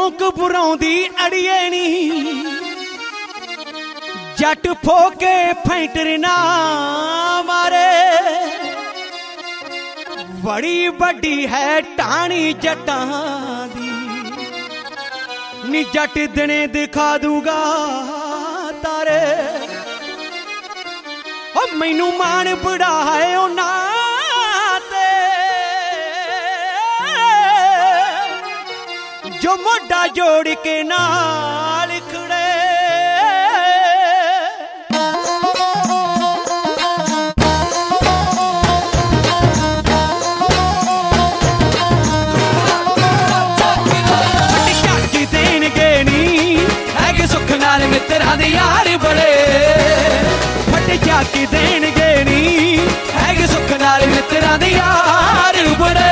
शौक बुराउंदी अड़िए नी जट फोके फैंटर ना मारे बड़ी बड़ी है टाणी जटां दी नी जट दिने दिखा दूगा तारे ओ मैनू मान बड़ा है उन्हां ते जो मोढा जोड़ के नाल खड़े मित्रा दे यार बड़े फट झाकी देणगे नी है सुख नाल मित्रा दे यार बड़े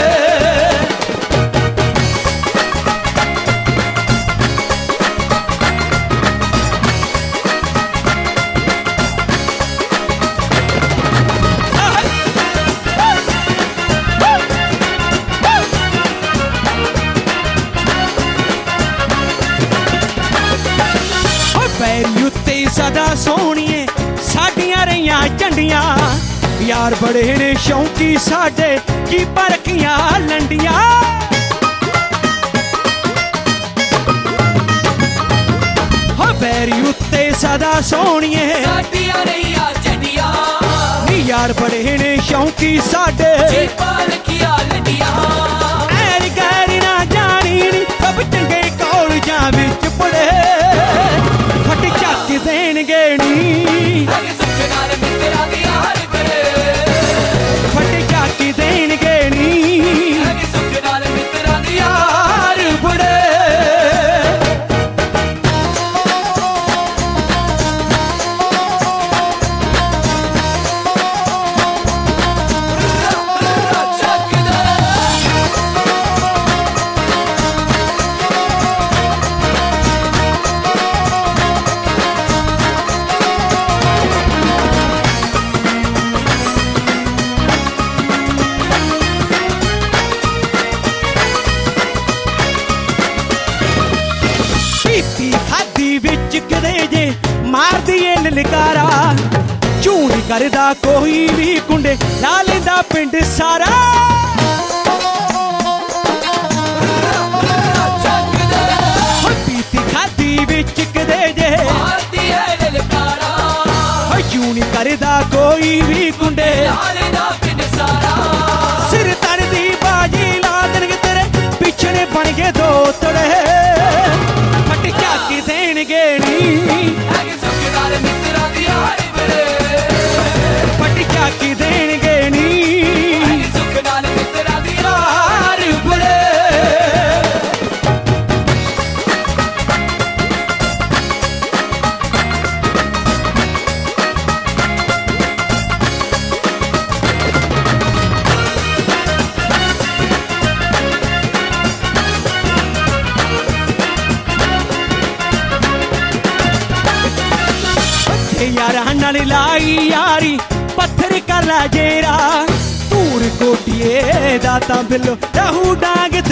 पैरी उत्ते सदा सोहणिए साडियां रहियां झंडियां यार बड़े ने शौकी साडे की परखियां लंडियां हो पैरी उत्ते सदा सोहणिए साडियां रहियां झंडियां यार बड़े ने शौकी साडे की परखियां लंडियां ऐर गैर ना जानी सब चंगे कॉलेजां विच पढ़े फट झक देणगे नी सुख नाल मित्रा दे यार बड़े फट झक देणगे नी सुख नाल मित्रा दे यार बड़े मार दिए ललकारा झूठ करदा कोई भी कुंडे ला लेंदा पिंड सारा पीती खादी विच कदे जे मार दिए ललकारा झूठ करदा कोई भी कुंडे ला लेंदा पिंड सारा सिर तन दी बाजी ला देणगे तेरे पिछड़े बन गए दो तड़े फट झाकी देणगे नी मित्रा दे यार बड़े फट झाकी देणगे नी सुख नाल मित्रा दे यार बड़े यारां नाल लाई यारी पत्थर कर जेरा धूड़ कोटिए दा तां बिलो रहू डांग